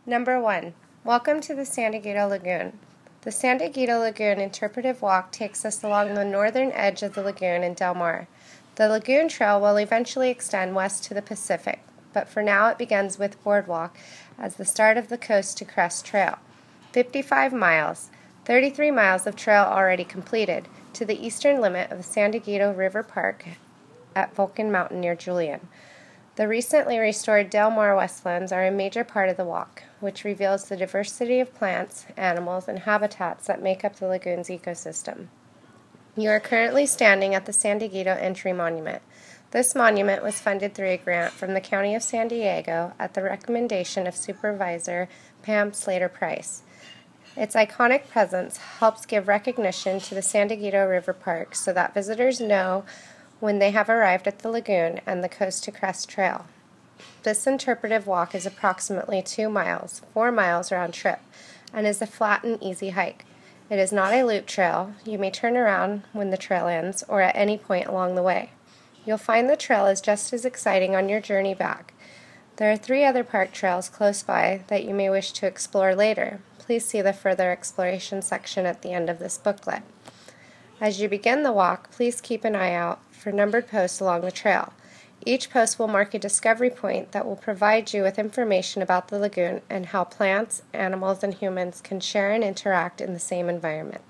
Number 1. Welcome to the San Diego Lagoon. The San Diego Lagoon Interpretive Walk takes us along the northern edge of the lagoon in Del Mar. The Lagoon Trail will eventually extend west to the Pacific, but for now it begins with Boardwalk as the start of the Coast to Crest Trail. 55 miles, 33 miles of trail already completed, to the eastern limit of the San Diego River Park at Vulcan Mountain near Julian. The recently restored Del Mar wetlands are a major part of the walk, which reveals the diversity of plants, animals, and habitats that make up the lagoon's ecosystem. You are currently standing at the San Diego Entry Monument. This monument was funded through a grant from the County of San Diego at the recommendation of Supervisor Pam Slater Price. Its iconic presence helps give recognition to the San Diego River Park so that visitors know when they have arrived at the lagoon and the Coast to Crest Trail. This interpretive walk is approximately 2 miles, 4 miles round trip, and is a flat and easy hike. It is not a loop trail. You may turn around when the trail ends or at any point along the way. You'll find the trail is just as exciting on your journey back. There are 3 other park trails close by that you may wish to explore later. Please see the further exploration section at the end of this booklet. As you begin the walk, please keep an eye out for numbered posts along the trail. Each post will mark a discovery point that will provide you with information about the lagoon and how plants, animals, and humans can share and interact in the same environment.